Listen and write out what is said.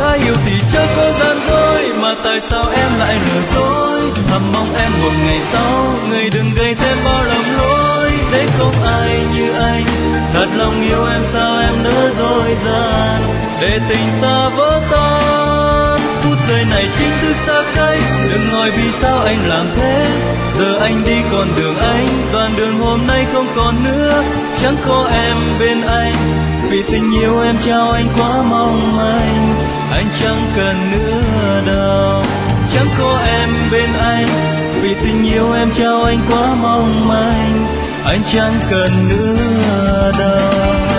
đã yêu thì chớ có gian dối, mà tại sao em lại lừa dối? Thầm mong em một ngày sau, người đừng gây thêm bao lầm lỗi. Để không ai như anh thật lòng yêu em, sao em nỡ dối gian để tình ta vỡ tan. Phút giây này chính thức xa cách, đừng hỏi vì sao anh làm thế. Giờ anh đi con đường anh, đoạn đường hôm nay không còn nữa. Chẳng có em bên anh, vì tình yêu em trao anh quá mong anh chẳng cần nữa đâu. Chẳng có em bên anh, vì tình yêu em trao anh quá mong anh chẳng cần nữa đâu.